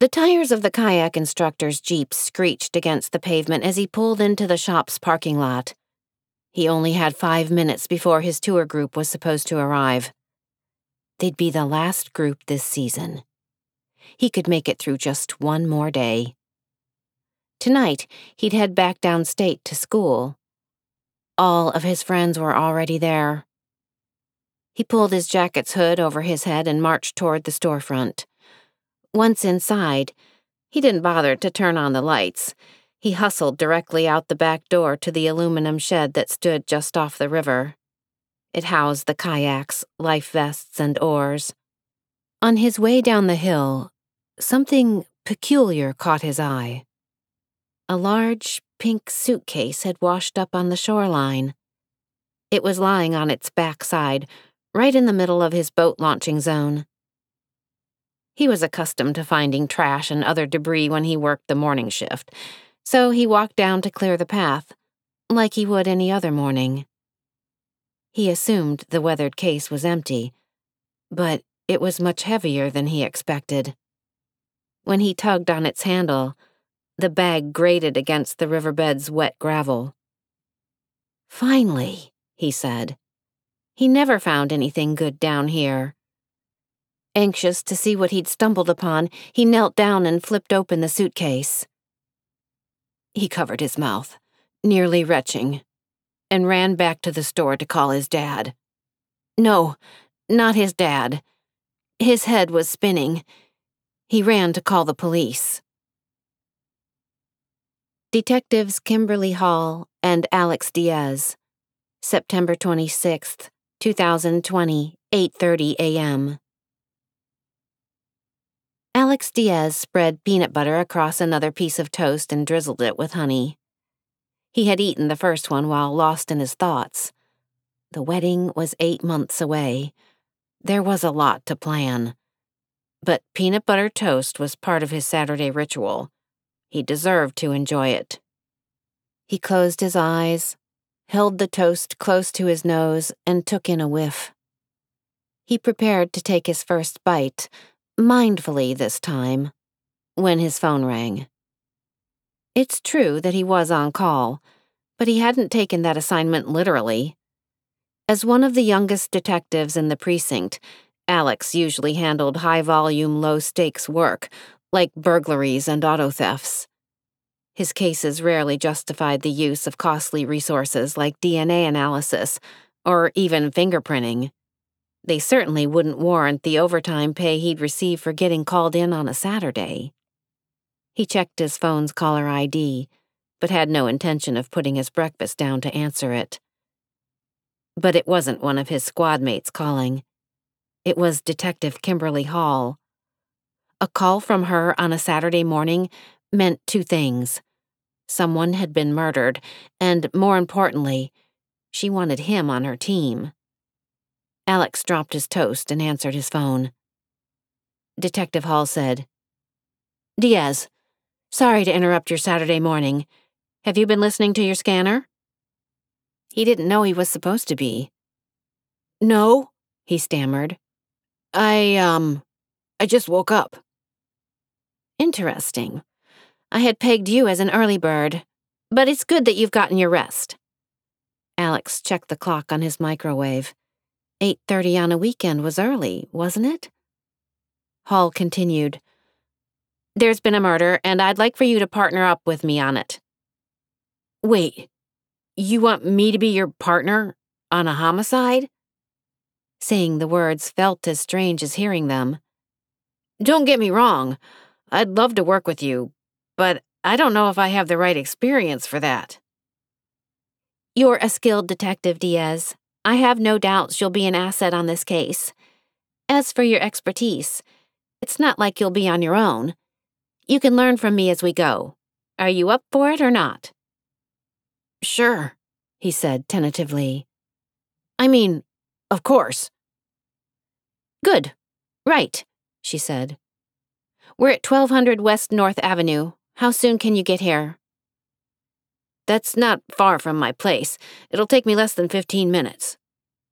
The tires of the kayak instructor's Jeep screeched against the pavement as he pulled into the shop's parking lot. He only had 5 minutes before his tour group was supposed to arrive. They'd be the last group this season. He could make it through just one more day. Tonight, he'd head back downstate to school. All of his friends were already there. He pulled his jacket's hood over his head and marched toward the storefront. Once inside, he didn't bother to turn on the lights. He hustled directly out the back door to the aluminum shed that stood just off the river. It housed the kayaks, life vests, and oars. On his way down the hill, something peculiar caught his eye. A large, pink suitcase had washed up on the shoreline. It was lying on its backside, right in the middle of his boat launching zone. He was accustomed to finding trash and other debris when he worked the morning shift, so he walked down to clear the path, like he would any other morning. He assumed the weathered case was empty, but it was much heavier than he expected. When he tugged on its handle, the bag grated against the riverbed's wet gravel. "Finally," he said. He never found anything good down here. Anxious to see what he'd stumbled upon, he knelt down and flipped open the suitcase. He covered his mouth, nearly retching, and ran back to the store to call his dad. No, not his dad. His head was spinning. He ran to call the police. Detectives Kimberly Hall and Alex Diaz, September 26th, 2020, 8:30 a.m. Alex Diaz spread peanut butter across another piece of toast and drizzled it with honey. He had eaten the first one while lost in his thoughts. The wedding was 8 months away. There was a lot to plan. But peanut butter toast was part of his Saturday ritual. He deserved to enjoy it. He closed his eyes, held the toast close to his nose, and took in a whiff. He prepared to take his first bite, mindfully this time, when his phone rang. It's true that he was on call, but he hadn't taken that assignment literally. As one of the youngest detectives in the precinct, Alex usually handled high-volume, low-stakes work, like burglaries and auto thefts. His cases rarely justified the use of costly resources like DNA analysis, or even fingerprinting. They certainly wouldn't warrant the overtime pay he'd receive for getting called in on a Saturday. He checked his phone's caller ID, but had no intention of putting his breakfast down to answer it. But it wasn't one of his squad mates calling. It was Detective Kimberly Hall. A call from her on a Saturday morning meant two things. Someone had been murdered, and more importantly, she wanted him on her team. Alex dropped his toast and answered his phone. Detective Hall said, "Diaz, sorry to interrupt your Saturday morning. Have you been listening to your scanner?" He didn't know he was supposed to be. "No," he stammered. I just woke up." "Interesting. I had pegged you as an early bird, but it's good that you've gotten your rest." Alex checked the clock on his microwave. 8:30 on a weekend was early, wasn't it? Hall continued, "There's been a murder, and I'd like for you to partner up with me on it." "Wait, you want me to be your partner on a homicide?" Saying the words felt as strange as hearing them. "Don't get me wrong, I'd love to work with you, but I don't know if I have the right experience for that." "You're a skilled detective, Diaz. I have no doubts you'll be an asset on this case. As for your expertise, it's not like you'll be on your own. You can learn from me as we go. Are you up for it or not?" "Sure," he said tentatively. "I mean, of course." "Good. Right," she said. "We're at 1200 West North Avenue. How soon can you get here?" "That's not far from my place. It'll take me less than 15 minutes."